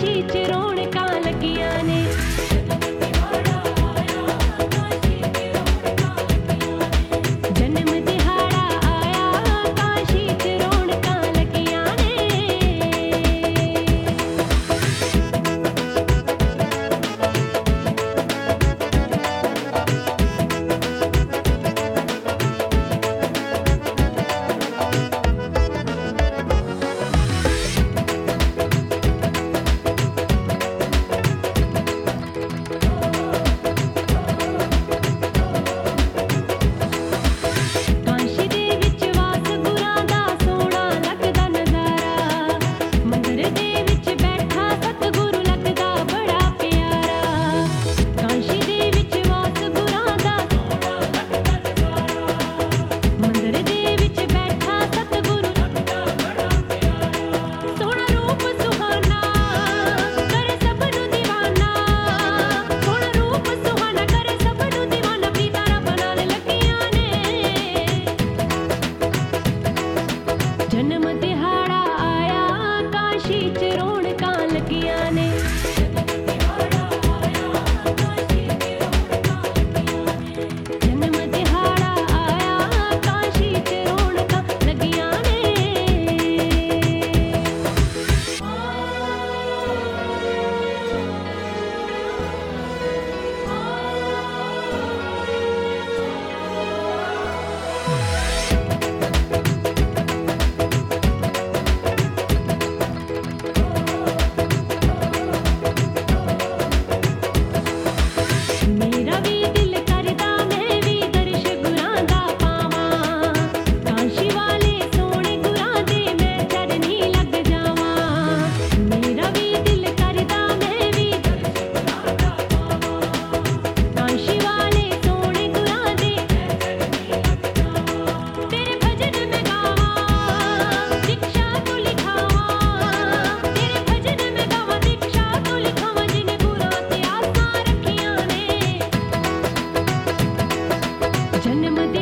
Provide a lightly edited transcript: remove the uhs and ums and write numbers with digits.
काशी च रौनकां लगियां ने। जन्म दिहाड़ा आया काशी च रौनकां लगियां ने। काशी दे विच वास गुरां दा सोहणा लगदा नज़ारा। मंदर दे विच बैठा सतगुरु लगदा बड़ा प्यारा। काशी दे विच वास गुरां दा सोहणा लगदा नज़ारा। मंदर दे विच बैठा सतगुरु लगदा बड़ा प्यारा। सोहणा रूप सुहाना करे सब नूं दीवाना। सोहणा रूप सुहाना करे सब नूं दीवाना। प्रीतां रब नाल लगियां ने। जन्म दिहाड़ा आया काशी च रौनकां लगियां ने। जन्म दिहाड़ा आया काशी च रौनकां लगियां ने। मेरा भी दिल करदा मैं भी दर्श गुरां दा पावां। काशी वाले सोहणे गुरां दे मैं चरनी लग जावां। मेरा भी दिल करदा मैं भी दर्श गुरां दा पावां। काशी वाले सोहणे गुरां दे मैं चरनी लग जावां। तेरे भजन मैं गावां दीक्षा तू लिखावां। तेरे भजन मैं गावां दीक्षा तू लिखावां। जिन गुरां ते आसां रखियां ने। जन्म